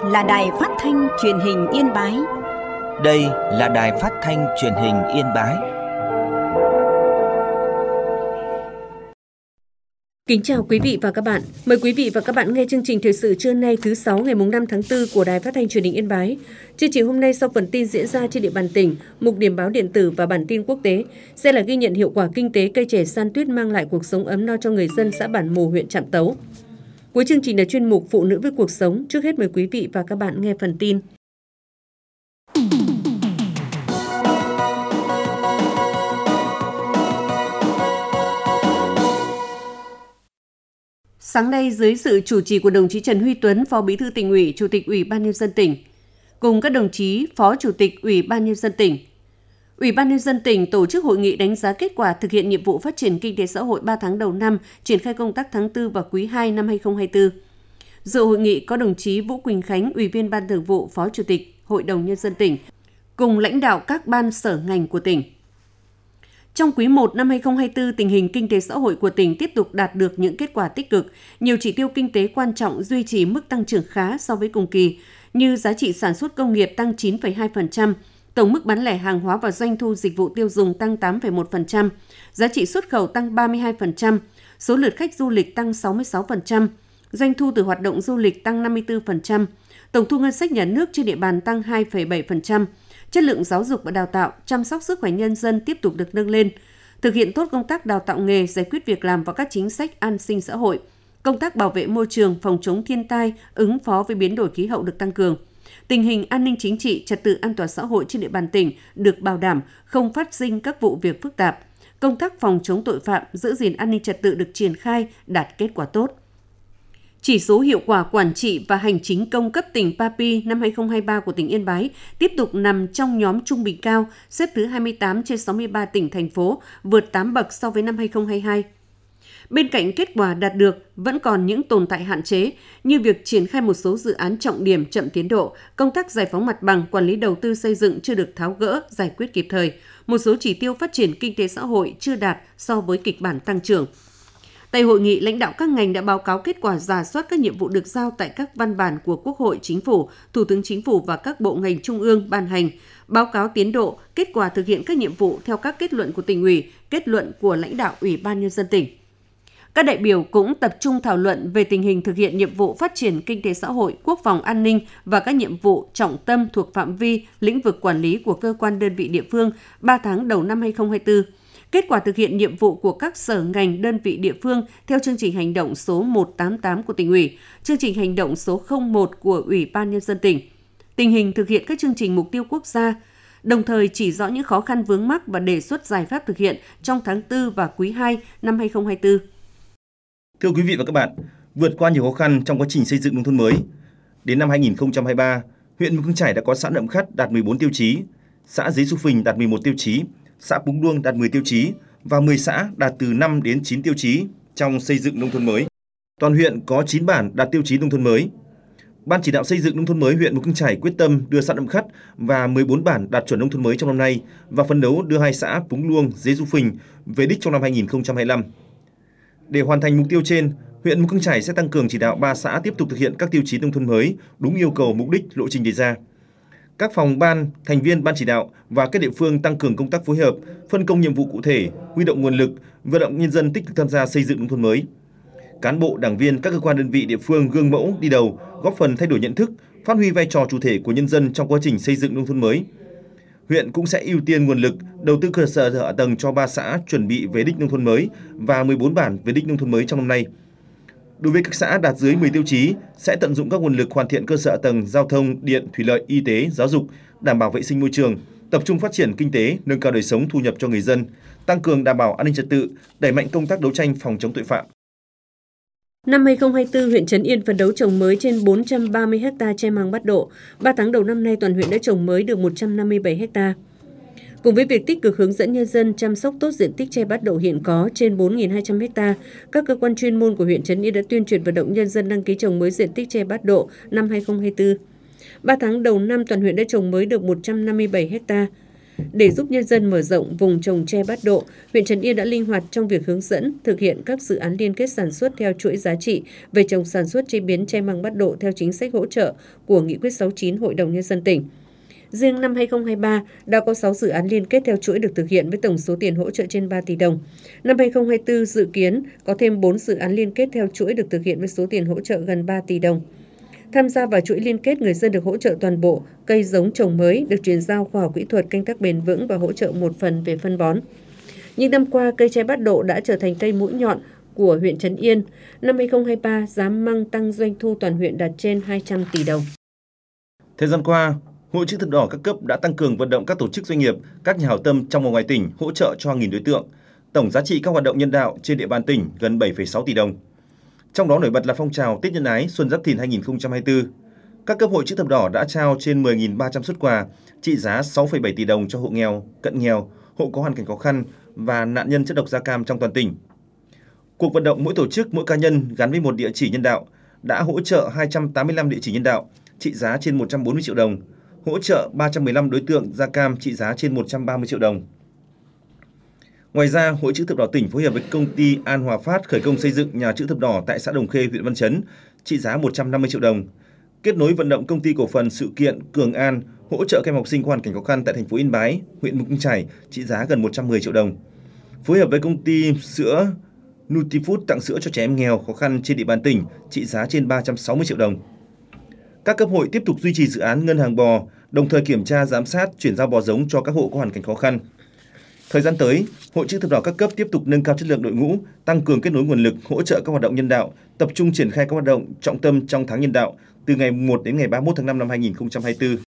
là Đài Phát thanh Truyền hình Yên Bái. Đây là Đài Phát thanh Truyền hình Yên Bái. Kính chào quý vị và các bạn. Mời quý vị và các bạn nghe chương trình thời sự trưa nay thứ 6 ngày 5 tháng 4 của Đài Phát thanh Truyền hình Yên Bái. Chương trình hôm nay sau phần tin diễn ra trên địa bàn tỉnh, mục điểm báo điện tử và bản tin quốc tế sẽ là ghi nhận hiệu quả kinh tế cây chè San Tuyết mang lại cuộc sống ấm no cho người dân xã Bản Mù, huyện Trạm Tấu. Cuối chương trình là chuyên mục Phụ nữ với cuộc sống. Trước hết mời quý vị và các bạn nghe phần tin. Sáng nay, dưới sự chủ trì của đồng chí Trần Huy Tuấn, Phó Bí thư Tỉnh ủy, Chủ tịch Ủy ban Nhân dân tỉnh, cùng các đồng chí Phó Chủ tịch Ủy ban Nhân dân tỉnh, Ủy ban Nhân dân tỉnh tổ chức hội nghị đánh giá kết quả thực hiện nhiệm vụ phát triển kinh tế xã hội 3 tháng đầu năm, triển khai công tác tháng 4 và quý 2 năm 2024. Dự hội nghị có đồng chí Vũ Quỳnh Khánh, Ủy viên Ban Thường vụ, Phó Chủ tịch Hội đồng Nhân dân tỉnh, cùng lãnh đạo các ban sở ngành của tỉnh. Trong quý 1 năm 2024, tình hình kinh tế xã hội của tỉnh tiếp tục đạt được những kết quả tích cực, nhiều chỉ tiêu kinh tế quan trọng duy trì mức tăng trưởng khá so với cùng kỳ, như giá trị sản xuất công nghiệp tăng 9,2%, tổng mức bán lẻ hàng hóa và doanh thu dịch vụ tiêu dùng tăng 8,1%, giá trị xuất khẩu tăng 32%, số lượt khách du lịch tăng 66%, doanh thu từ hoạt động du lịch tăng 54%, tổng thu ngân sách nhà nước trên địa bàn tăng 2,7%, chất lượng giáo dục và đào tạo, chăm sóc sức khỏe nhân dân tiếp tục được nâng lên, thực hiện tốt công tác đào tạo nghề, giải quyết việc làm và các chính sách an sinh xã hội, công tác bảo vệ môi trường, phòng chống thiên tai, ứng phó với biến đổi khí hậu được tăng cường. Tình hình an ninh chính trị, trật tự an toàn xã hội trên địa bàn tỉnh được bảo đảm, không phát sinh các vụ việc phức tạp. Công tác phòng chống tội phạm, giữ gìn an ninh trật tự được triển khai, đạt kết quả tốt. Chỉ số hiệu quả quản trị và hành chính công cấp tỉnh PAPI năm 2023 của tỉnh Yên Bái tiếp tục nằm trong nhóm trung bình cao, xếp thứ 28 trên 63 tỉnh, thành phố, vượt 8 bậc so với năm 2022. Bên cạnh kết quả đạt được, vẫn còn những tồn tại hạn chế như việc triển khai một số dự án trọng điểm chậm tiến độ, công tác giải phóng mặt bằng, quản lý đầu tư xây dựng chưa được tháo gỡ, giải quyết kịp thời, một số chỉ tiêu phát triển kinh tế xã hội chưa đạt so với kịch bản tăng trưởng. Tại hội nghị, lãnh đạo các ngành đã báo cáo kết quả rà soát các nhiệm vụ được giao tại các văn bản của Quốc hội, Chính phủ, Thủ tướng Chính phủ và các bộ ngành trung ương ban hành, báo cáo tiến độ, kết quả thực hiện các nhiệm vụ theo các kết luận của Tỉnh ủy, kết luận của lãnh đạo Ủy ban Nhân dân tỉnh. Các đại biểu cũng tập trung thảo luận về tình hình thực hiện nhiệm vụ phát triển kinh tế xã hội, quốc phòng an ninh và các nhiệm vụ trọng tâm thuộc phạm vi, lĩnh vực quản lý của cơ quan đơn vị địa phương 3 tháng đầu năm 2024. Kết quả thực hiện nhiệm vụ của các sở ngành đơn vị địa phương theo chương trình hành động số 188 của Tỉnh ủy, chương trình hành động số 01 của Ủy ban Nhân dân tỉnh, tình hình thực hiện các chương trình mục tiêu quốc gia, đồng thời chỉ rõ những khó khăn vướng mắc và đề xuất giải pháp thực hiện trong tháng 4 và quý 2 năm 2024. Thưa quý vị và các bạn, vượt qua nhiều khó khăn trong quá trình xây dựng nông thôn mới, đến năm 2023, huyện Mù Căng Chải đã có xã Nậm Khắt đạt 14 tiêu chí, xã Dế Xu Phình đạt 11 tiêu chí, xã Púng Luông đạt 10 tiêu chí và 10 xã đạt từ 5 đến 9 tiêu chí trong xây dựng nông thôn mới. Toàn huyện có 9 bản đạt tiêu chí nông thôn mới. Ban chỉ đạo xây dựng nông thôn mới huyện Mù Căng Chải quyết tâm đưa xã Nậm Khắt và 14 bản đạt chuẩn nông thôn mới trong năm nay và phấn đấu đưa 2 xã Púng Luông, Dế Xu Phình về đích trong năm 2025. Để hoàn thành mục tiêu trên, huyện Mù Căng Chải sẽ tăng cường chỉ đạo 3 xã tiếp tục thực hiện các tiêu chí nông thôn mới đúng yêu cầu, mục đích, lộ trình đề ra. Các phòng ban, thành viên ban chỉ đạo và các địa phương tăng cường công tác phối hợp, phân công nhiệm vụ cụ thể, huy động nguồn lực, vận động nhân dân tích cực tham gia xây dựng nông thôn mới. Cán bộ, đảng viên các cơ quan đơn vị địa phương gương mẫu đi đầu, góp phần thay đổi nhận thức, phát huy vai trò chủ thể của nhân dân trong quá trình xây dựng nông thôn mới. Huyện cũng sẽ ưu tiên nguồn lực đầu tư cơ sở hạ tầng cho 3 xã chuẩn bị về đích nông thôn mới và 14 bản về đích nông thôn mới trong năm nay. Đối với các xã đạt dưới 10 tiêu chí, sẽ tận dụng các nguồn lực hoàn thiện cơ sở hạ tầng giao thông, điện, thủy lợi, y tế, giáo dục, đảm bảo vệ sinh môi trường, tập trung phát triển kinh tế, nâng cao đời sống thu nhập cho người dân, tăng cường đảm bảo an ninh trật tự, đẩy mạnh công tác đấu tranh phòng chống tội phạm. Năm 2024, huyện Trấn Yên phấn đấu trồng mới trên 430 ha tre măng bắt độ. 3 tháng đầu năm nay, toàn huyện đã trồng mới được 157 ha. Cùng với việc tích cực hướng dẫn nhân dân chăm sóc tốt diện tích tre bắt độ hiện có trên 4.200 ha, các cơ quan chuyên môn của huyện Trấn Yên đã tuyên truyền vận động nhân dân đăng ký trồng mới diện tích tre bắt độ năm 2024. 3 tháng đầu năm, toàn huyện đã trồng mới được 157 ha. Để giúp nhân dân mở rộng vùng trồng tre bát độ, huyện Trấn Yên đã linh hoạt trong việc hướng dẫn thực hiện các dự án liên kết sản xuất theo chuỗi giá trị về trồng sản xuất chế biến tre măng bát độ theo chính sách hỗ trợ của Nghị quyết 69 Hội đồng Nhân dân tỉnh. Riêng năm 2023 đã có 6 dự án liên kết theo chuỗi được thực hiện với tổng số tiền hỗ trợ trên 3 tỷ đồng. Năm 2024 dự kiến có thêm 4 dự án liên kết theo chuỗi được thực hiện với số tiền hỗ trợ gần 3 tỷ đồng. Tham gia vào chuỗi liên kết, người dân được hỗ trợ toàn bộ cây giống trồng mới, được chuyển giao khoa học kỹ thuật canh tác bền vững và hỗ trợ một phần về phân bón. Những năm qua, cây tre bát độ đã trở thành cây mũi nhọn của huyện Trấn Yên. Năm 2023, giá măng tăng doanh thu toàn huyện đạt trên 200 tỷ đồng. Thời gian qua, Hội Chữ thập đỏ các cấp đã tăng cường vận động các tổ chức doanh nghiệp, các nhà hảo tâm trong và ngoài tỉnh hỗ trợ cho hàng nghìn đối tượng. Tổng giá trị các hoạt động nhân đạo trên địa bàn tỉnh gần 7,6 tỷ đồng. Trong đó nổi bật là phong trào Tết Nhân ái Xuân Giáp Thìn 2024. Các cấp Hội Chữ thập đỏ đã trao trên 10.300 suất quà trị giá 6,7 tỷ đồng cho hộ nghèo, cận nghèo, hộ có hoàn cảnh khó khăn và nạn nhân chất độc da cam trong toàn tỉnh. Cuộc vận động mỗi tổ chức, mỗi cá nhân gắn với một địa chỉ nhân đạo đã hỗ trợ 285 địa chỉ nhân đạo trị giá trên 140 triệu đồng, hỗ trợ 315 đối tượng da cam trị giá trên 130 triệu đồng. Ngoài ra, Hội Chữ thập đỏ tỉnh phối hợp với công ty An Hòa Phát khởi công xây dựng nhà chữ thập đỏ tại xã Đồng Khê, huyện Văn Chấn trị giá 150 triệu đồng. Kết nối vận động công ty cổ phần sự kiện Cường An hỗ trợ các em học sinh có hoàn cảnh khó khăn tại thành phố Yên Bái, huyện Mù Căng Chải trị giá gần 110 triệu đồng. Phối hợp với công ty sữa Nutifood tặng sữa cho trẻ em nghèo khó khăn trên địa bàn tỉnh trị giá trên 360 triệu đồng. Các cấp hội tiếp tục duy trì dự án ngân hàng bò, đồng thời kiểm tra giám sát chuyển giao bò giống cho các hộ có hoàn cảnh khó khăn. Thời gian tới, Hội Chữ thập đỏ các cấp tiếp tục nâng cao chất lượng đội ngũ, tăng cường kết nối nguồn lực, hỗ trợ các hoạt động nhân đạo, tập trung triển khai các hoạt động trọng tâm trong tháng nhân đạo từ ngày 1 đến ngày 31 tháng 5 năm 2024.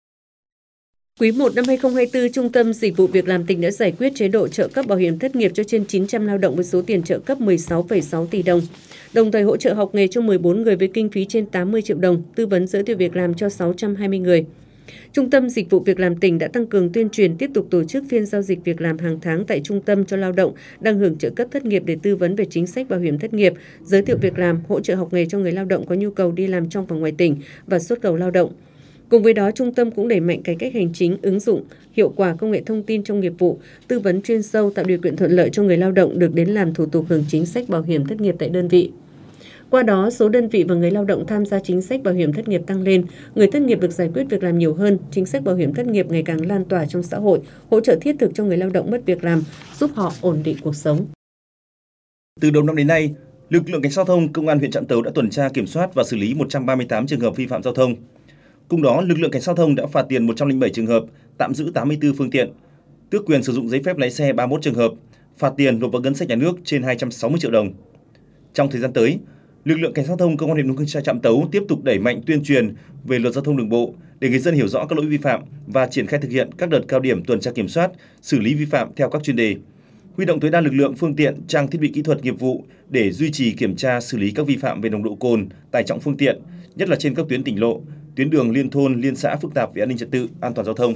Quý 1 năm 2024, Trung tâm Dịch vụ Việc làm tỉnh đã giải quyết chế độ trợ cấp bảo hiểm thất nghiệp cho trên 900 lao động với số tiền trợ cấp 16,6 tỷ đồng. Đồng thời hỗ trợ học nghề cho 14 người với kinh phí trên 80 triệu đồng, tư vấn giới thiệu việc làm cho 620 người. Trung tâm Dịch vụ Việc làm tỉnh đã tăng cường tuyên truyền, tiếp tục tổ chức phiên giao dịch việc làm hàng tháng tại trung tâm cho lao động đang hưởng trợ cấp thất nghiệp để tư vấn về chính sách bảo hiểm thất nghiệp, giới thiệu việc làm, hỗ trợ học nghề cho người lao động có nhu cầu đi làm trong và ngoài tỉnh và xuất khẩu lao động. Cùng với đó, trung tâm cũng đẩy mạnh cải cách hành chính, ứng dụng hiệu quả công nghệ thông tin trong nghiệp vụ, tư vấn chuyên sâu, tạo điều kiện thuận lợi cho người lao động được đến làm thủ tục hưởng chính sách bảo hiểm thất nghiệp tại đơn vị. Qua đó, số đơn vị và người lao động tham gia chính sách bảo hiểm thất nghiệp tăng lên, người thất nghiệp được giải quyết việc làm nhiều hơn, chính sách bảo hiểm thất nghiệp ngày càng lan tỏa trong xã hội, hỗ trợ thiết thực cho người lao động mất việc làm, giúp họ ổn định cuộc sống. Từ đầu năm đến nay, lực lượng cảnh sát giao thông Công an huyện Trạm Tấu đã tuần tra kiểm soát và xử lý 138 trường hợp vi phạm giao thông. Cùng đó, lực lượng cảnh sát giao thông đã phạt tiền 107 trường hợp, tạm giữ 84 phương tiện, tước quyền sử dụng giấy phép lái xe 31 trường hợp, phạt tiền nộp vào ngân sách nhà nước trên 260 triệu đồng. Trong thời gian tới, lực lượng cảnh sát giao thông Công an huyện Mù Căng Chải Trạm Tấu tiếp tục đẩy mạnh tuyên truyền về luật giao thông đường bộ để người dân hiểu rõ các lỗi vi phạm và triển khai thực hiện các đợt cao điểm tuần tra kiểm soát, xử lý vi phạm theo các chuyên đề. Huy động tối đa lực lượng, phương tiện, trang thiết bị kỹ thuật nghiệp vụ để duy trì kiểm tra, xử lý các vi phạm về nồng độ cồn, tải trọng phương tiện, nhất là trên các tuyến tỉnh lộ, tuyến đường liên thôn, liên xã phức tạp về an ninh trật tự, an toàn giao thông.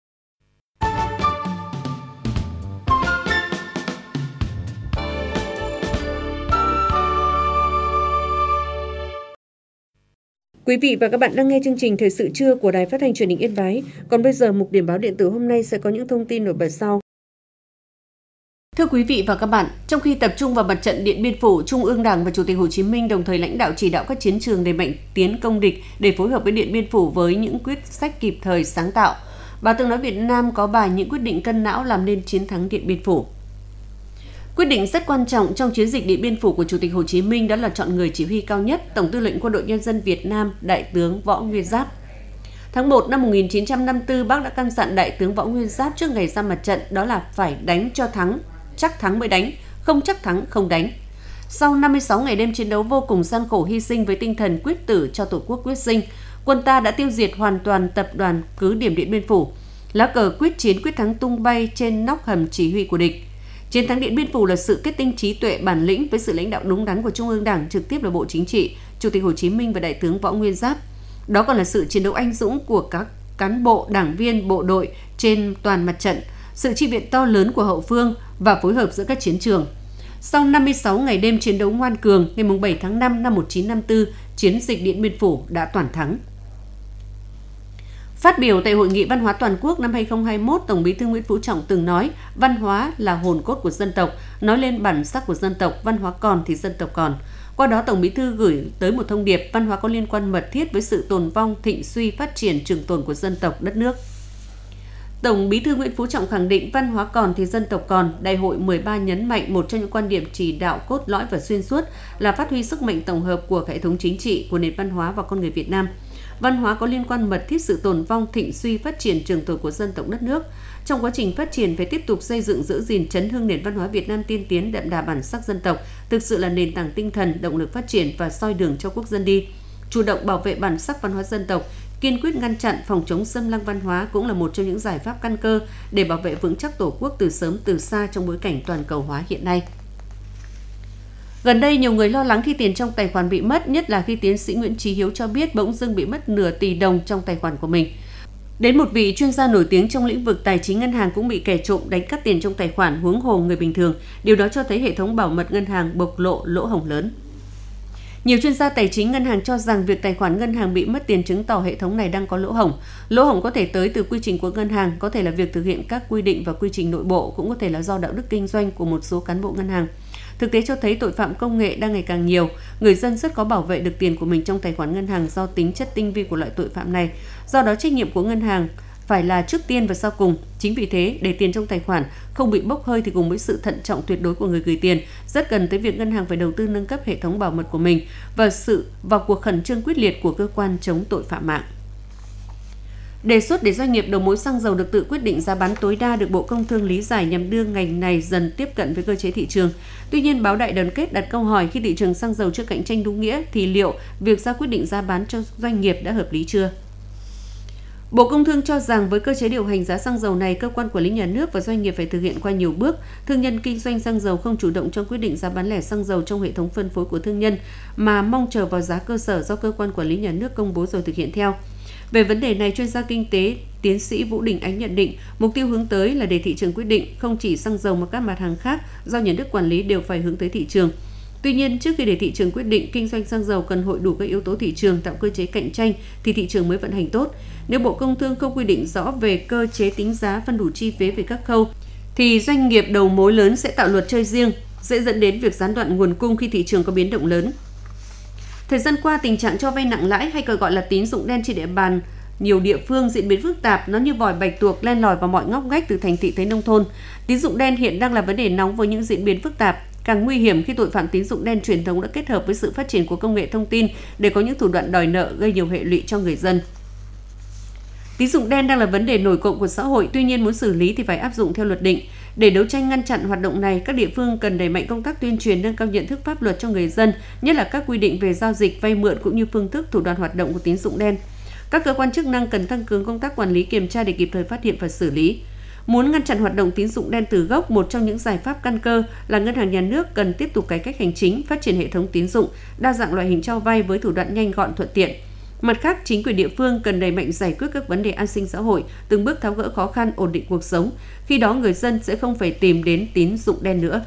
Quý vị và các bạn đang nghe chương trình Thời sự trưa của Đài Phát thanh Truyền hình Yên Bái. Còn bây giờ, mục điểm báo điện tử hôm nay sẽ có những thông tin nổi bật sau. Thưa quý vị và các bạn, trong khi tập trung vào mặt trận Điện Biên Phủ, Trung ương Đảng và Chủ tịch Hồ Chí Minh đồng thời lãnh đạo chỉ đạo các chiến trường đẩy mạnh tiến công địch để phối hợp với Điện Biên Phủ với những quyết sách kịp thời, sáng tạo. Báo Tiếng nói Việt Nam có bài những quyết định cân não làm nên chiến thắng Điện Biên Phủ. Quyết định rất quan trọng trong chiến dịch Điện Biên Phủ của Chủ tịch Hồ Chí Minh đó là chọn người chỉ huy cao nhất, Tổng tư lệnh Quân đội Nhân dân Việt Nam, Đại tướng Võ Nguyên Giáp. Tháng 1 năm 1954, Bác đã căn dặn Đại tướng Võ Nguyên Giáp trước ngày ra mặt trận đó là phải đánh cho thắng, chắc thắng mới đánh, không chắc thắng không đánh. Sau 56 ngày đêm chiến đấu vô cùng gian khổ, hy sinh với tinh thần quyết tử cho Tổ quốc quyết sinh, quân ta đã tiêu diệt hoàn toàn tập đoàn cứ điểm Điện Biên Phủ. Lá cờ quyết chiến quyết thắng tung bay trên nóc hầm chỉ huy của địch. Chiến thắng Điện Biên Phủ là sự kết tinh trí tuệ, bản lĩnh với sự lãnh đạo đúng đắn của Trung ương Đảng, trực tiếp là Bộ Chính trị, Chủ tịch Hồ Chí Minh và Đại tướng Võ Nguyên Giáp. Đó còn là sự chiến đấu anh dũng của các cán bộ, đảng viên, bộ đội trên toàn mặt trận, sự chi viện to lớn của hậu phương và phối hợp giữa các chiến trường. Sau 56 ngày đêm chiến đấu ngoan cường, ngày 7 tháng 5 năm 1954, chiến dịch Điện Biên Phủ đã toàn thắng. Phát biểu tại Hội nghị Văn hóa Toàn quốc năm 2021, Tổng Bí thư Nguyễn Phú Trọng từng nói, văn hóa là hồn cốt của dân tộc, nói lên bản sắc của dân tộc, văn hóa còn thì dân tộc còn. Qua đó, Tổng Bí thư gửi tới một thông điệp, văn hóa có liên quan mật thiết với sự tồn vong, thịnh suy, phát triển, trường tồn của dân tộc, đất nước. Tổng Bí thư Nguyễn Phú Trọng khẳng định văn hóa còn thì dân tộc còn. Đại hội 13 nhấn mạnh một trong những quan điểm chỉ đạo cốt lõi và xuyên suốt là phát huy sức mạnh tổng hợp của hệ thống chính trị, của nền văn hóa và con người Việt Nam. Văn hóa có liên quan mật thiết sự tồn vong, thịnh suy, phát triển, trường tồn của dân tộc đất nước. Trong quá trình phát triển phải tiếp tục xây dựng, giữ gìn, chấn hưng nền văn hóa Việt Nam tiên tiến, đậm đà bản sắc dân tộc, thực sự là nền tảng tinh thần, động lực phát triển và soi đường cho quốc dân đi. Chủ động bảo vệ bản sắc văn hóa dân tộc, kiên quyết ngăn chặn phòng chống xâm lăng văn hóa cũng là một trong những giải pháp căn cơ để bảo vệ vững chắc Tổ quốc từ sớm từ xa trong bối cảnh toàn cầu hóa hiện nay. Gần đây, nhiều người lo lắng khi tiền trong tài khoản bị mất, nhất là khi tiến sĩ Nguyễn Chí Hiếu cho biết bỗng dưng bị mất nửa tỷ đồng trong tài khoản của mình. Đến một vị chuyên gia nổi tiếng trong lĩnh vực tài chính ngân hàng cũng bị kẻ trộm đánh cắp tiền trong tài khoản, huống hồ người bình thường. Điều đó cho thấy hệ thống bảo mật ngân hàng bộc lộ lỗ hổng lớn. Nhiều chuyên gia tài chính ngân hàng cho rằng việc tài khoản ngân hàng bị mất tiền chứng tỏ hệ thống này đang có lỗ hổng. Lỗ hổng có thể tới từ quy trình của ngân hàng, có thể là việc thực hiện các quy định và quy trình nội bộ, cũng có thể là do đạo đức kinh doanh của một số cán bộ ngân hàng. Thực tế cho thấy tội phạm công nghệ đang ngày càng nhiều, người dân rất khó bảo vệ được tiền của mình trong tài khoản ngân hàng do tính chất tinh vi của loại tội phạm này. Do đó trách nhiệm của ngân hàng phải là trước tiên và sau cùng. Chính vì thế, để tiền trong tài khoản không bị bốc hơi thì cùng với sự thận trọng tuyệt đối của người gửi tiền, rất cần tới việc ngân hàng phải đầu tư nâng cấp hệ thống bảo mật của mình và sự vào cuộc khẩn trương quyết liệt của cơ quan chống tội phạm mạng. Đề xuất để doanh nghiệp đầu mối xăng dầu được tự quyết định giá bán tối đa được Bộ Công Thương lý giải nhằm đưa ngành này dần tiếp cận với cơ chế thị trường. Tuy nhiên, báo Đại Đoàn Kết đặt câu hỏi khi thị trường xăng dầu chưa cạnh tranh đúng nghĩa thì liệu việc ra quyết định giá bán cho doanh nghiệp đã hợp lý chưa? Bộ Công Thương cho rằng với cơ chế điều hành giá xăng dầu này, cơ quan quản lý nhà nước và doanh nghiệp phải thực hiện qua nhiều bước. Thương nhân kinh doanh xăng dầu không chủ động trong quyết định giá bán lẻ xăng dầu trong hệ thống phân phối của thương nhân, mà mong chờ vào giá cơ sở do cơ quan quản lý nhà nước công bố rồi thực hiện theo. Về vấn đề này, chuyên gia kinh tế tiến sĩ Vũ Đình Ánh nhận định, mục tiêu hướng tới là để thị trường quyết định, không chỉ xăng dầu mà các mặt hàng khác do nhà nước quản lý đều phải hướng tới thị trường. Tuy nhiên, trước khi để thị trường quyết định, kinh doanh xăng dầu cần hội đủ các yếu tố thị trường, tạo cơ chế cạnh tranh thì thị trường mới vận hành tốt. Nếu Bộ Công Thương không quy định rõ về cơ chế tính giá, phân đủ chi phí về các khâu, thì doanh nghiệp đầu mối lớn sẽ tạo luật chơi riêng, dễ dẫn đến việc gián đoạn nguồn cung khi thị trường có biến động lớn. Thời gian qua, tình trạng cho vay nặng lãi hay còn gọi là tín dụng đen trên địa bàn nhiều địa phương diễn biến phức tạp, nó như vòi bạch tuộc len lỏi vào mọi ngóc ngách từ thành thị tới nông thôn. Tín dụng đen hiện đang là vấn đề nóng với những diễn biến phức tạp, càng nguy hiểm khi tội phạm tín dụng đen truyền thống đã kết hợp với sự phát triển của công nghệ thông tin để có những thủ đoạn đòi nợ gây nhiều hệ lụy cho người dân. Tín dụng đen đang là vấn đề nổi cộm của xã hội, tuy nhiên muốn xử lý thì phải áp dụng theo luật định. Để đấu tranh ngăn chặn hoạt động này, các địa phương cần đẩy mạnh công tác tuyên truyền, nâng cao nhận thức pháp luật cho người dân, nhất là các quy định về giao dịch, vay mượn cũng như phương thức, thủ đoạn hoạt động của tín dụng đen. Các cơ quan chức năng cần tăng cường công tác quản lý, kiểm tra để kịp thời phát hiện và xử lý. Muốn ngăn chặn hoạt động tín dụng đen từ gốc, một trong những giải pháp căn cơ là Ngân hàng Nhà nước cần tiếp tục cải cách hành chính, phát triển hệ thống tín dụng, đa dạng loại hình cho vay với thủ đoạn nhanh gọn thuận tiện. Mặt khác, chính quyền địa phương cần đẩy mạnh giải quyết các vấn đề an sinh xã hội, từng bước tháo gỡ khó khăn, ổn định cuộc sống. Khi đó người dân sẽ không phải tìm đến tín dụng đen nữa.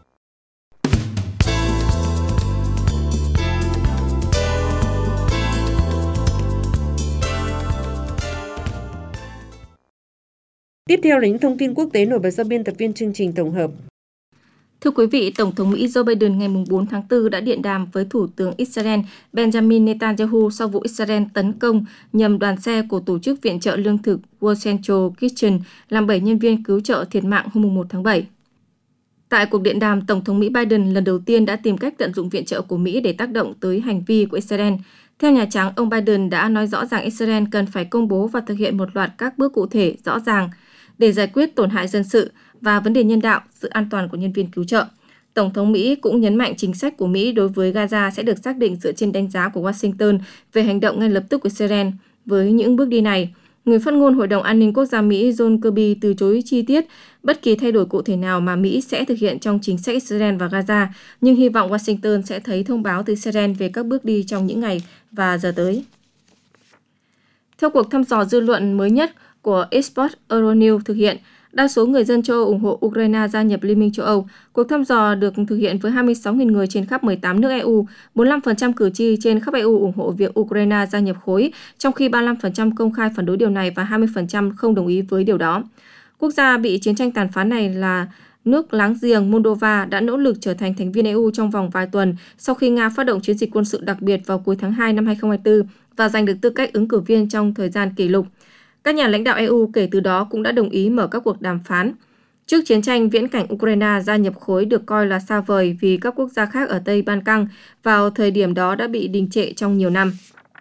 Tiếp theo là những thông tin quốc tế nổi bật do biên tập viên chương trình tổng hợp. Thưa quý vị, Tổng thống Mỹ Joe Biden ngày 4 tháng 4 đã điện đàm với Thủ tướng Israel Benjamin Netanyahu sau vụ Israel tấn công nhằm đoàn xe của Tổ chức Viện trợ Lương thực World Central Kitchen làm 7 nhân viên cứu trợ thiệt mạng hôm 1 tháng 7. Tại cuộc điện đàm, Tổng thống Mỹ Biden lần đầu tiên đã tìm cách tận dụng viện trợ của Mỹ để tác động tới hành vi của Israel. Theo Nhà Trắng, ông Biden đã nói rõ ràng Israel cần phải công bố và thực hiện một loạt các bước cụ thể rõ ràng để giải quyết tổn hại dân sự và vấn đề nhân đạo, sự an toàn của nhân viên cứu trợ. Tổng thống Mỹ cũng nhấn mạnh chính sách của Mỹ đối với Gaza sẽ được xác định dựa trên đánh giá của Washington về hành động ngay lập tức của Israel. Với những bước đi này, người phát ngôn Hội đồng An ninh Quốc gia Mỹ John Kirby từ chối chi tiết bất kỳ thay đổi cụ thể nào mà Mỹ sẽ thực hiện trong chính sách Israel và Gaza, nhưng hy vọng Washington sẽ thấy thông báo từ Israel về các bước đi trong những ngày và giờ tới. Theo cuộc thăm dò dư luận mới nhất của Expert Euronews thực hiện, Đa số người dân châu Âu ủng hộ Ukraine gia nhập Liên minh châu Âu. Cuộc thăm dò được thực hiện với 26.000 người trên khắp 18 nước EU. 45% cử tri trên khắp EU ủng hộ việc Ukraine gia nhập khối, trong khi 35% công khai phản đối điều này và 20% không đồng ý với điều đó. Quốc gia bị chiến tranh tàn phá này là nước láng giềng Moldova đã nỗ lực trở thành thành viên EU trong vòng vài tuần sau khi Nga phát động chiến dịch quân sự đặc biệt vào cuối tháng 2 năm 2024 và giành được tư cách ứng cử viên trong thời gian kỷ lục. Các nhà lãnh đạo EU kể từ đó cũng đã đồng ý mở các cuộc đàm phán. Trước chiến tranh, viễn cảnh Ukraine gia nhập khối được coi là xa vời vì các quốc gia khác ở Tây Ban Căng vào thời điểm đó đã bị đình trệ trong nhiều năm.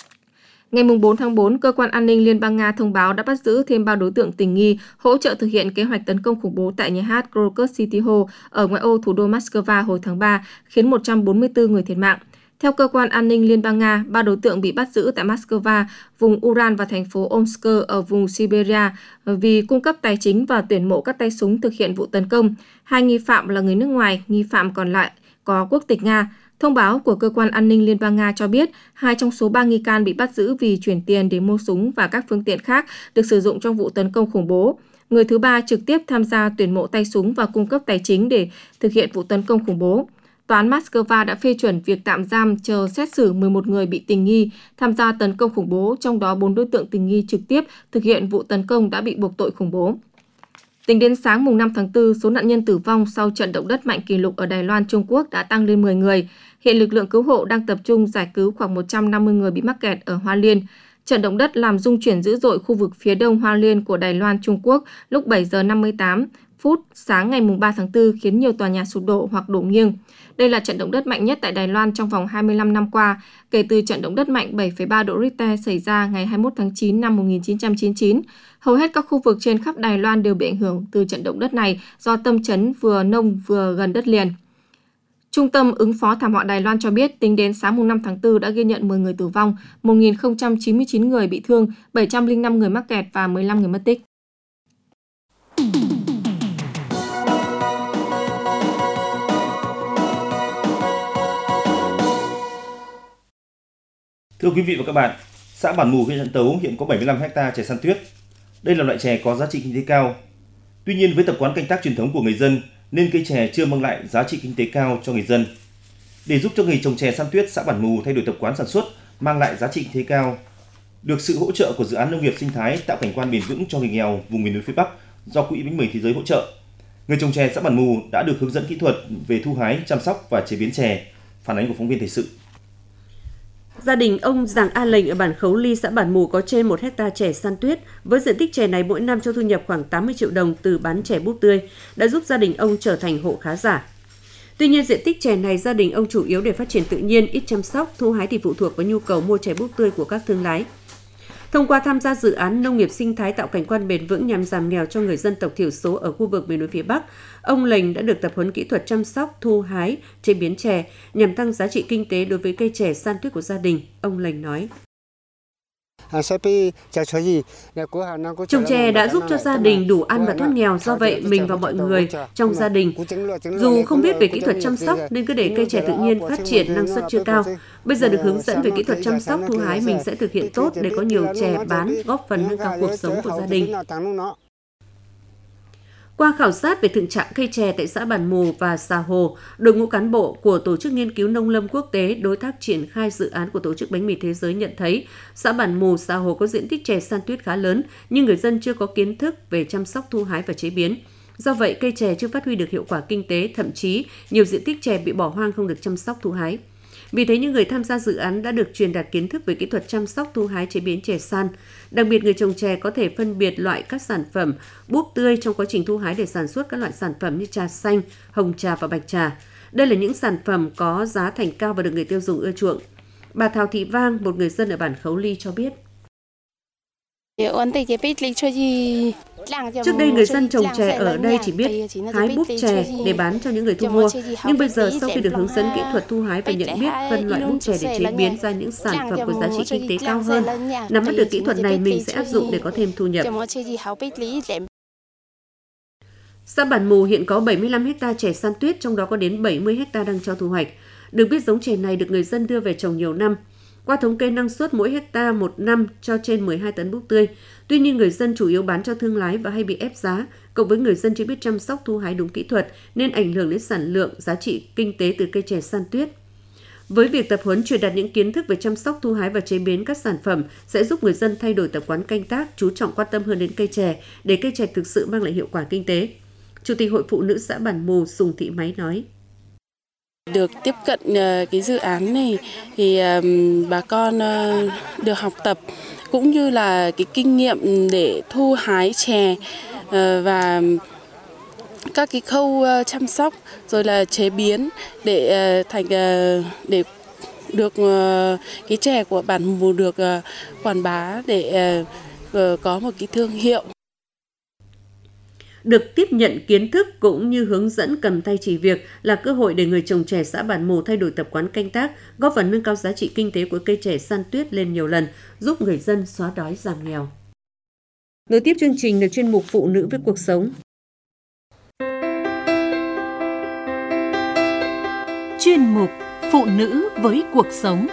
Ngày 4 tháng 4, Cơ quan An ninh Liên bang Nga thông báo đã bắt giữ thêm 3 đối tượng tình nghi hỗ trợ thực hiện kế hoạch tấn công khủng bố tại nhà hát Krokus City Hall ở ngoại ô thủ đô Moscow hồi tháng 3, khiến 144 người thiệt mạng. Theo Cơ quan An ninh Liên bang Nga, 3 đối tượng bị bắt giữ tại Moscow, vùng Uran và thành phố Omsk ở vùng Siberia vì cung cấp tài chính và tuyển mộ các tay súng thực hiện vụ tấn công. 2 nghi phạm là người nước ngoài, nghi phạm còn lại có quốc tịch Nga. Thông báo của Cơ quan An ninh Liên bang Nga cho biết 2 trong số 3 nghi can bị bắt giữ vì chuyển tiền để mua súng và các phương tiện khác được sử dụng trong vụ tấn công khủng bố. Người thứ 3 trực tiếp tham gia tuyển mộ tay súng và cung cấp tài chính để thực hiện vụ tấn công khủng bố. Tòa án Moscow đã phê chuẩn việc tạm giam chờ xét xử 11 người bị tình nghi tham gia tấn công khủng bố, trong đó 4 đối tượng tình nghi trực tiếp thực hiện vụ tấn công đã bị buộc tội khủng bố. Tính đến sáng mùng 5 tháng 4, số nạn nhân tử vong sau trận động đất mạnh kỷ lục ở Đài Loan, Trung Quốc đã tăng lên 10 người. Hiện lực lượng cứu hộ đang tập trung giải cứu khoảng 150 người bị mắc kẹt ở Hoa Liên. Trận động đất làm rung chuyển dữ dội khu vực phía đông Hoa Liên của Đài Loan, Trung Quốc lúc 7 giờ 58 phút sáng ngày 3 tháng 4 khiến nhiều tòa nhà sụp đổ hoặc đổ nghiêng. Đây là trận động đất mạnh nhất tại Đài Loan trong vòng 25 năm qua, kể từ trận động đất mạnh 7,3 độ Richter xảy ra ngày 21 tháng 9 năm 1999. Hầu hết các khu vực trên khắp Đài Loan đều bị ảnh hưởng từ trận động đất này do tâm chấn vừa nông vừa gần đất liền. Trung tâm ứng phó thảm họa Đài Loan cho biết tính đến sáng mùng 5 tháng 4 đã ghi nhận 10 người tử vong, 1.099 người bị thương, 705 người mắc kẹt và 15 người mất tích. Thưa quý vị và các bạn, xã Bản Mù, huyện Trạm Tấu hiện có 75 ha chè san tuyết. Đây là loại chè có giá trị kinh tế cao. Tuy nhiên với tập quán canh tác truyền thống của người dân nên cây chè chưa mang lại giá trị kinh tế cao cho người dân. Để giúp cho người trồng chè san tuyết xã Bản Mù thay đổi tập quán sản xuất, mang lại giá trị kinh tế cao, được sự hỗ trợ của dự án nông nghiệp sinh thái tạo cảnh quan bền vững cho người nghèo vùng miền núi phía Bắc do Quỹ Bánh mì Thế giới hỗ trợ, người trồng chè xã Bản Mù đã được hướng dẫn kỹ thuật về thu hái, chăm sóc và chế biến chè. Phản ánh của phóng viên thời sự. Gia đình ông Giàng A Lệnh ở bản Khấu Ly, xã Bản Mù có trên 1 hectare chè san tuyết. Với diện tích chè này mỗi năm cho thu nhập khoảng 80 triệu đồng từ bán chè búp tươi, đã giúp gia đình ông trở thành hộ khá giả. Tuy nhiên, diện tích chè này gia đình ông chủ yếu để phát triển tự nhiên, ít chăm sóc, thu hái thì phụ thuộc vào nhu cầu mua chè búp tươi của các thương lái. Thông qua tham gia dự án nông nghiệp sinh thái tạo cảnh quan bền vững nhằm giảm nghèo cho người dân tộc thiểu số ở khu vực miền núi phía Bắc, ông Lệnh đã được tập huấn kỹ thuật chăm sóc, thu hái, chế biến chè nhằm tăng giá trị kinh tế đối với cây chè san tuyết của gia đình. Ông Lệnh nói: Trồng chè đã giúp cho gia đình đủ ăn và thoát nghèo, do vậy mình và mọi người trong gia đình dù không biết về kỹ thuật chăm sóc nên cứ để cây chè tự nhiên phát triển, năng suất chưa cao. Bây giờ được hướng dẫn về kỹ thuật chăm sóc, thu hái mình sẽ thực hiện tốt để có nhiều chè bán, góp phần nâng cao cuộc sống của gia đình. Qua khảo sát về thực trạng cây chè tại xã Bản Mù và Xà Hồ, đội ngũ cán bộ của Tổ chức Nghiên cứu Nông lâm Quốc tế đối tác triển khai dự án của Tổ chức Bánh mì Thế giới nhận thấy xã Bản Mù, Xà Hồ có diện tích chè san tuyết khá lớn nhưng người dân chưa có kiến thức về chăm sóc, thu hái và chế biến. Do vậy, cây chè chưa phát huy được hiệu quả kinh tế, thậm chí nhiều diện tích chè bị bỏ hoang không được chăm sóc, thu hái. Vì thế, những người tham gia dự án đã được truyền đạt kiến thức về kỹ thuật chăm sóc, thu hái, chế biến chè san. Đặc biệt, người trồng chè có thể phân biệt loại các sản phẩm búp tươi trong quá trình thu hái để sản xuất các loại sản phẩm như trà xanh, hồng trà và bạch trà. Đây là những sản phẩm có giá thành cao và được người tiêu dùng ưa chuộng. Bà Thảo Thị Vang, một người dân ở bản Khấu Ly cho biết. Trước đây người dân trồng chè ở đây chỉ biết hái búp chè để bán cho những người thu mua. Nhưng bây giờ sau khi được hướng dẫn kỹ thuật thu hái và nhận biết phân loại búp chè để chế biến ra những sản phẩm có giá trị kinh tế cao hơn, nắm bắt được kỹ thuật này mình sẽ áp dụng để có thêm thu nhập. Xã Bản Mù hiện có 75 ha chè san tuyết, trong đó có đến 70 ha đang cho thu hoạch. Được biết giống chè này được người dân đưa về trồng nhiều năm. Qua thống kê năng suất mỗi hecta một năm cho trên 12 tấn búp tươi. Tuy nhiên người dân chủ yếu bán cho thương lái và hay bị ép giá, cộng với người dân chưa biết chăm sóc thu hái đúng kỹ thuật nên ảnh hưởng đến sản lượng, giá trị kinh tế từ cây chè san tuyết. Với việc tập huấn truyền đạt những kiến thức về chăm sóc thu hái và chế biến các sản phẩm sẽ giúp người dân thay đổi tập quán canh tác, chú trọng quan tâm hơn đến cây chè để cây chè thực sự mang lại hiệu quả kinh tế. Chủ tịch Hội Phụ nữ xã Bản Mù Sùng Thị Máy nói: Được tiếp cận cái dự án này thì bà con được học tập cũng như là cái kinh nghiệm để thu hái chè và các cái khâu chăm sóc rồi là chế biến để để được cái chè của Bản Mù được quảng bá để có một cái thương hiệu. Được tiếp nhận kiến thức cũng như hướng dẫn cầm tay chỉ việc là cơ hội để người trồng chè xã Bản Mù thay đổi tập quán canh tác, góp phần nâng cao giá trị kinh tế của cây chè san tuyết lên nhiều lần, giúp người dân xóa đói giảm nghèo. Nối tiếp chương trình là chuyên mục Phụ nữ với cuộc sống. Chuyên mục Phụ nữ với cuộc sống.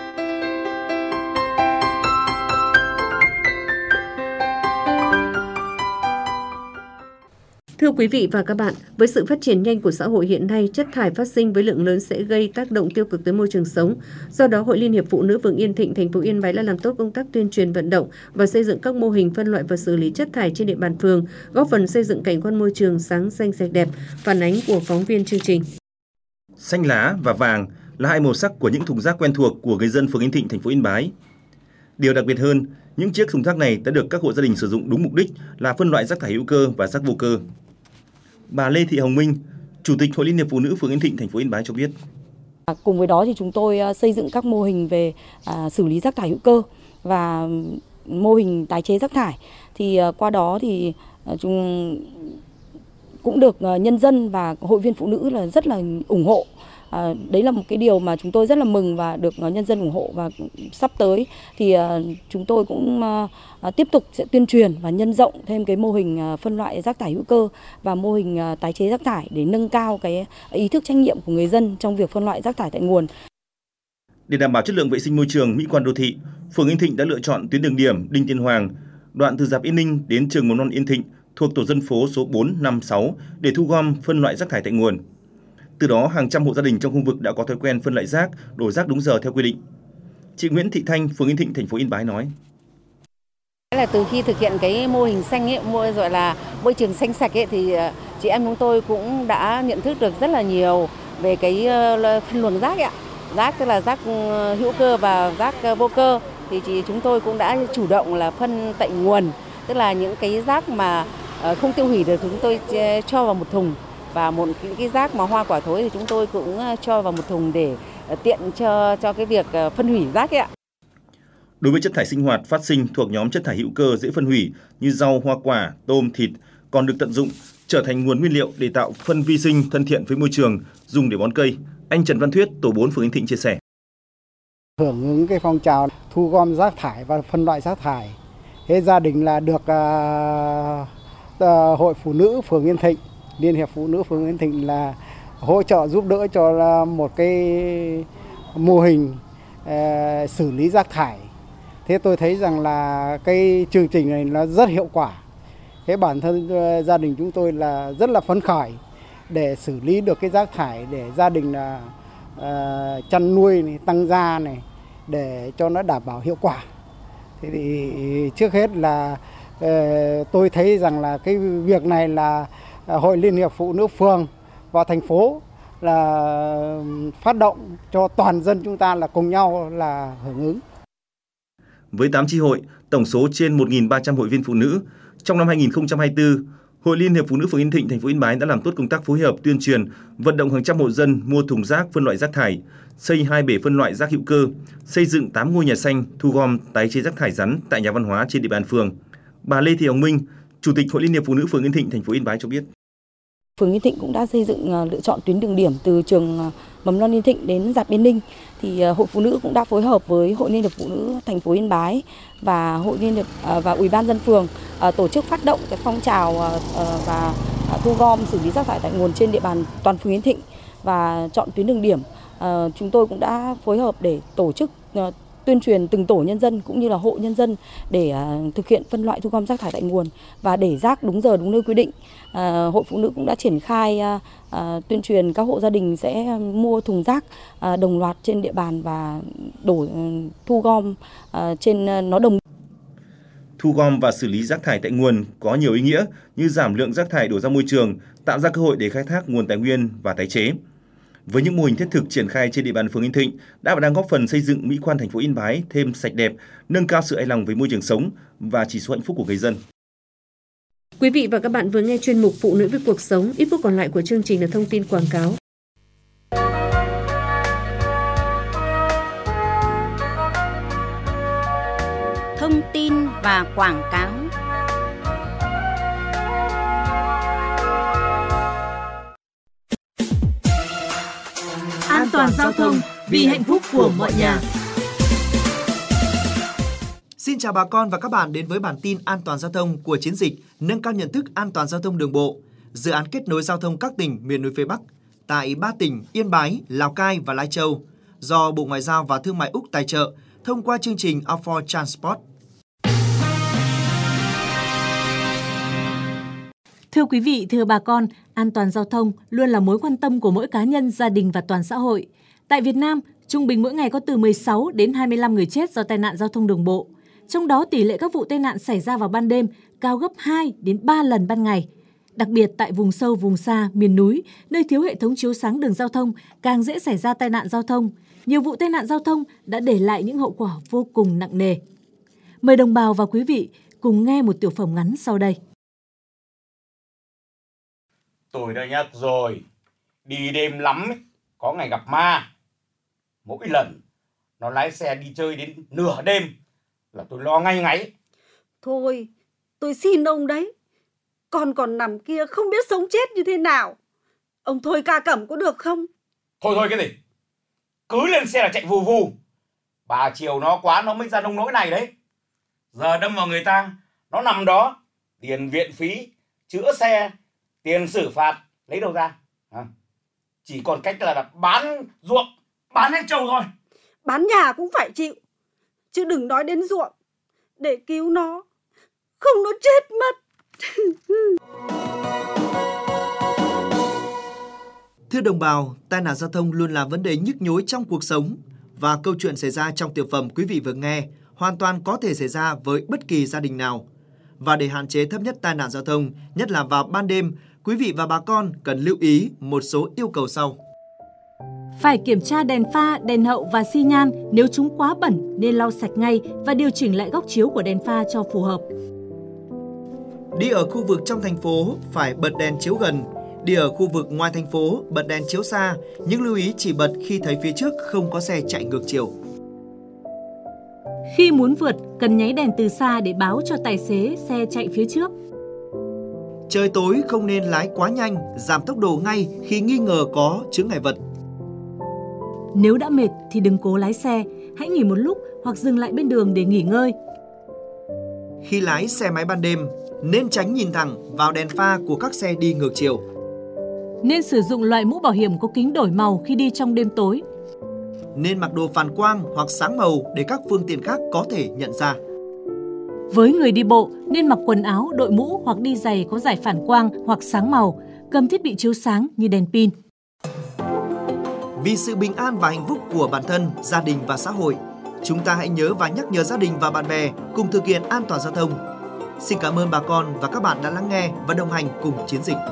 Thưa quý vị và các bạn, với sự phát triển nhanh của xã hội hiện nay, chất thải phát sinh với lượng lớn sẽ gây tác động tiêu cực tới môi trường sống. Do đó, Hội Liên hiệp Phụ nữ phường Yên Thịnh, thành phố Yên Bái đã làm tốt công tác tuyên truyền vận động và xây dựng các mô hình phân loại và xử lý chất thải trên địa bàn phường, góp phần xây dựng cảnh quan môi trường sáng xanh sạch đẹp. Phản ánh của phóng viên chương trình. Xanh lá và vàng là hai màu sắc của những thùng rác quen thuộc của người dân phường Yên Thịnh, thành phố Yên Bái. Điều đặc biệt hơn, những chiếc thùng rác này đã được các hộ gia đình sử dụng đúng mục đích là phân loại rác thải hữu cơ và rác vô cơ. Bà Lê Thị Hồng Minh, Chủ tịch Hội Liên hiệp Phụ nữ phường Yên Thịnh, thành phố Yên Bái cho biết. Cùng với đó thì chúng tôi xây dựng các mô hình về xử lý rác thải hữu cơ và mô hình tái chế rác thải. Thì qua đó thì chúng cũng được nhân dân và hội viên phụ nữ là rất là ủng hộ. Đấy là một cái điều mà chúng tôi rất là mừng và được nhân dân ủng hộ, và sắp tới thì chúng tôi cũng tiếp tục sẽ tuyên truyền và nhân rộng thêm cái mô hình phân loại rác thải hữu cơ và mô hình tái chế rác thải để nâng cao cái ý thức trách nhiệm của người dân trong việc phân loại rác thải tại nguồn. Để đảm bảo chất lượng vệ sinh môi trường, mỹ quan đô thị, phường Yên Thịnh đã lựa chọn tuyến đường điểm Đinh Tiên Hoàng, đoạn từ rạp Yên Ninh đến trường mầm non Yên Thịnh thuộc tổ dân phố số 4, 5, 6 để thu gom phân loại rác thải tại nguồn. Từ đó, hàng trăm hộ gia đình trong khu vực đã có thói quen phân loại rác, đổ rác đúng giờ theo quy định. Chị Nguyễn Thị Thanh, phường Yên Thịnh, thành phố Yên Bái nói: Là từ khi thực hiện cái mô hình xanh ấy, gọi là môi trường xanh sạch ấy, thì chị em chúng tôi cũng đã nhận thức được rất là nhiều về cái phân luồng rác ấy ạ. Rác tức là rác hữu cơ và rác vô cơ, thì chúng tôi cũng đã chủ động là phân tại nguồn, tức là những cái rác mà không tiêu hủy được thì chúng tôi cho vào một thùng, và một cái rác mà hoa quả thối thì chúng tôi cũng cho vào một thùng để tiện cho cái việc phân hủy rác ấy ạ. Đối với chất thải sinh hoạt phát sinh thuộc nhóm chất thải hữu cơ dễ phân hủy như rau, hoa quả, tôm, thịt còn được tận dụng trở thành nguồn nguyên liệu để tạo phân vi sinh thân thiện với môi trường dùng để bón cây. Anh Trần Văn Thuyết, tổ 4 phường Yên Thịnh chia sẻ: Hưởng ứng cái phong trào thu gom rác thải và phân loại rác thải, thế gia đình là được Hội Phụ nữ phường Yên Thịnh, Liên hiệp Phụ nữ phường Yên Thịnh là hỗ trợ giúp đỡ cho một cái mô hình xử lý rác thải. Thế tôi thấy rằng là cái chương trình này nó rất hiệu quả. Thế bản thân gia đình chúng tôi là rất là phấn khởi để xử lý được cái rác thải để gia đình là chăn nuôi này, tăng gia này để cho nó đảm bảo hiệu quả. Thế thì trước hết là tôi thấy rằng là cái việc này là Hội Liên hiệp Phụ nữ phường và thành phố là phát động cho toàn dân chúng ta là cùng nhau là hưởng ứng. Với 8 chi hội, tổng số trên 1.300 hội viên phụ nữ, trong năm 2024, Hội Liên hiệp Phụ nữ phường Yên Thịnh, thành phố Yên Bái đã làm tốt công tác phối hợp tuyên truyền, vận động hàng trăm hộ dân mua thùng rác phân loại rác thải, xây 2 bể phân loại rác hữu cơ, xây dựng 8 ngôi nhà xanh thu gom tái chế rác thải rắn tại nhà văn hóa trên địa bàn phường. Bà Lê Thị Hồng Minh, Chủ tịch Hội Liên hiệp Phụ nữ phường Yên Thịnh, thành phố Yên Bái cho biết: Phường Yên Thịnh cũng đã xây dựng lựa chọn tuyến đường điểm từ trường mầm non Yên Thịnh đến rạp Yên Ninh. Thì Hội Phụ nữ cũng đã phối hợp với Hội Liên hiệp Phụ nữ thành phố Yên Bái và Hội Liên hiệp và Ủy ban dân phường tổ chức phát động cái phong trào và thu gom xử lý rác thải tại nguồn trên địa bàn toàn phường Yên Thịnh và chọn tuyến đường điểm. Chúng tôi cũng đã phối hợp để tổ chức tuyên truyền từng tổ nhân dân cũng như là hộ nhân dân để thực hiện phân loại thu gom rác thải tại nguồn và để rác đúng giờ đúng nơi quy định. Hội Phụ Nữ cũng đã triển khai tuyên truyền các hộ gia đình sẽ mua thùng rác đồng loạt trên địa bàn và đổ thu gom trên nó đồng. Thu gom và xử lý rác thải tại nguồn có nhiều ý nghĩa như giảm lượng rác thải đổ ra môi trường, tạo ra cơ hội để khai thác nguồn tài nguyên và tái chế. Với những mô hình thiết thực triển khai trên địa bàn phường Yên Thịnh đã và đang góp phần xây dựng mỹ quan thành phố Yên Bái thêm sạch đẹp, nâng cao sự hài lòng với môi trường sống và chỉ số hạnh phúc của người dân. Quý vị và các bạn vừa nghe chuyên mục Phụ nữ với cuộc sống. Ít phút còn lại của chương trình là thông tin quảng cáo. Thông tin và quảng cáo. An toàn giao thông vì hạnh phúc của mọi nhà. Xin chào bà con và các bạn đến với bản tin an toàn giao thông của chiến dịch nâng cao nhận thức an toàn giao thông đường bộ, dự án kết nối giao thông các tỉnh miền núi phía Bắc tại 3 tỉnh Yên Bái, Lào Cai và Lai Châu do Bộ Ngoại giao và Thương mại Úc tài trợ thông qua chương trình Offer Transport. Thưa quý vị, thưa bà con, an toàn giao thông luôn là mối quan tâm của mỗi cá nhân, gia đình và toàn xã hội. Tại Việt Nam, trung bình mỗi ngày có từ 16 đến 25 người chết do tai nạn giao thông đường bộ. Trong đó, tỷ lệ các vụ tai nạn xảy ra vào ban đêm cao gấp 2 đến 3 lần ban ngày. Đặc biệt tại vùng sâu, vùng xa, miền núi, nơi thiếu hệ thống chiếu sáng đường giao thông, càng dễ xảy ra tai nạn giao thông. Nhiều vụ tai nạn giao thông đã để lại những hậu quả vô cùng nặng nề. Mời đồng bào và quý vị cùng nghe một tiểu phẩm ngắn sau đây. Tôi đã nhắc rồi, đi đêm lắm ấy, có ngày gặp ma. Mỗi lần nó lái xe đi chơi đến nửa đêm là tôi lo ngay ngáy. Thôi, tôi xin ông đấy. Con còn nằm kia không biết sống chết như thế nào. Ông thôi ca cẩm có được không? Thôi cái gì? Cứ lên xe là chạy vù vù. 3 chiều nó quá nó mới ra nông nỗi này đấy. Giờ đâm vào người ta, nó nằm đó. Tiền viện phí, chữa xe, tiền xử phạt lấy đâu ra? Chỉ còn cách là bán ruộng, bán hết trâu thôi. Bán nhà cũng phải chịu, chứ đừng nói đến ruộng. Để cứu nó, không nó chết mất. Thưa đồng bào, tai nạn giao thông luôn là vấn đề nhức nhối trong cuộc sống. Và câu chuyện xảy ra trong tiểu phẩm quý vị vừa nghe hoàn toàn có thể xảy ra với bất kỳ gia đình nào. Và để hạn chế thấp nhất tai nạn giao thông, nhất là vào ban đêm, quý vị và bà con cần lưu ý một số yêu cầu sau. Phải kiểm tra đèn pha, đèn hậu và xi nhan, nếu chúng quá bẩn nên lau sạch ngay và điều chỉnh lại góc chiếu của đèn pha cho phù hợp. Đi ở khu vực trong thành phố phải bật đèn chiếu gần, đi ở khu vực ngoài thành phố bật đèn chiếu xa, nhưng lưu ý chỉ bật khi thấy phía trước không có xe chạy ngược chiều. Khi muốn vượt, cần nháy đèn từ xa để báo cho tài xế xe chạy phía trước. Trời tối không nên lái quá nhanh, giảm tốc độ ngay khi nghi ngờ có chướng ngại vật. Nếu đã mệt thì đừng cố lái xe, hãy nghỉ một lúc hoặc dừng lại bên đường để nghỉ ngơi. Khi lái xe máy ban đêm, nên tránh nhìn thẳng vào đèn pha của các xe đi ngược chiều. Nên sử dụng loại mũ bảo hiểm có kính đổi màu khi đi trong đêm tối. Nên mặc đồ phản quang hoặc sáng màu để các phương tiện khác có thể nhận ra. Với người đi bộ, nên mặc quần áo, đội mũ hoặc đi giày có dải phản quang hoặc sáng màu, cầm thiết bị chiếu sáng như đèn pin. Vì sự bình an và hạnh phúc của bản thân, gia đình và xã hội, chúng ta hãy nhớ và nhắc nhở gia đình và bạn bè cùng thực hiện an toàn giao thông. Xin cảm ơn bà con và các bạn đã lắng nghe và đồng hành cùng chiến dịch.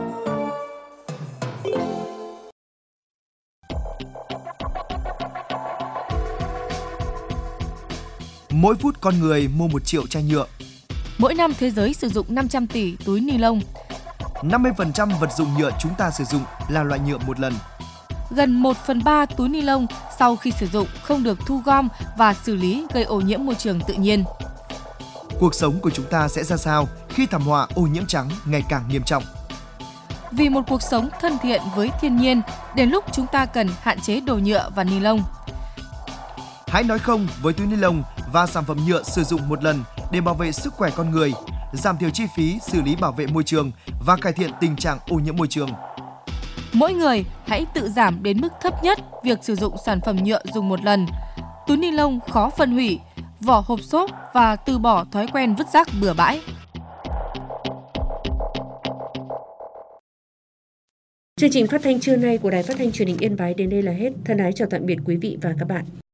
Mỗi phút con người mua 1 triệu chai nhựa. Mỗi năm thế giới sử dụng 500 tỷ túi ni lông. 50% vật dụng nhựa chúng ta sử dụng là loại nhựa một lần. Gần 1/3 túi ni lông sau khi sử dụng không được thu gom và xử lý, gây ô nhiễm môi trường tự nhiên. Cuộc sống của chúng ta sẽ ra sao khi thảm họa ô nhiễm trắng ngày càng nghiêm trọng? Vì một cuộc sống thân thiện với thiên nhiên, đến lúc chúng ta cần hạn chế đồ nhựa và ni lông. Hãy nói không với túi ni lông và sản phẩm nhựa sử dụng một lần để bảo vệ sức khỏe con người, giảm thiểu chi phí xử lý bảo vệ môi trường và cải thiện tình trạng ô nhiễm môi trường. Mỗi người hãy tự giảm đến mức thấp nhất việc sử dụng sản phẩm nhựa dùng một lần. túi ni lông khó phân hủy, vỏ hộp xốp và từ bỏ thói quen vứt rác bừa bãi. Chương trình phát thanh trưa nay của Đài Phát thanh Truyền hình Yên Bái đến đây là hết. Thân ái chào tạm biệt quý vị và các bạn.